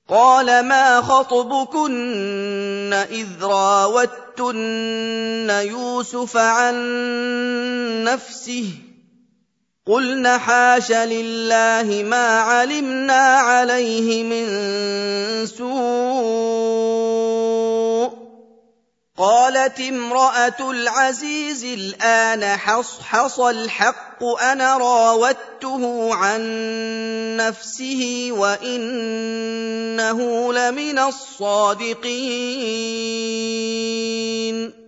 قَالَ مَا خَطْبُكُنَّ إِذْ رَاوَدتُّنَّ يُوسُفَ عَن نَّفْسِهِ ۚ قُلْنَ حَاشَ لِلَّهِ مَا عَلِمْنَا عَلَيْهِ مِن سُوءٍ ۚ قَالَتِ امْرَأَتُ الْعَزِيزِ الْآنَ حَصْحَصَ الْحَقُّ أَنَا رَاوَدتُّهُ عَن نَّفْسِهِ وَإِنَّهُ لَمِنَ الصَّادِقِينَ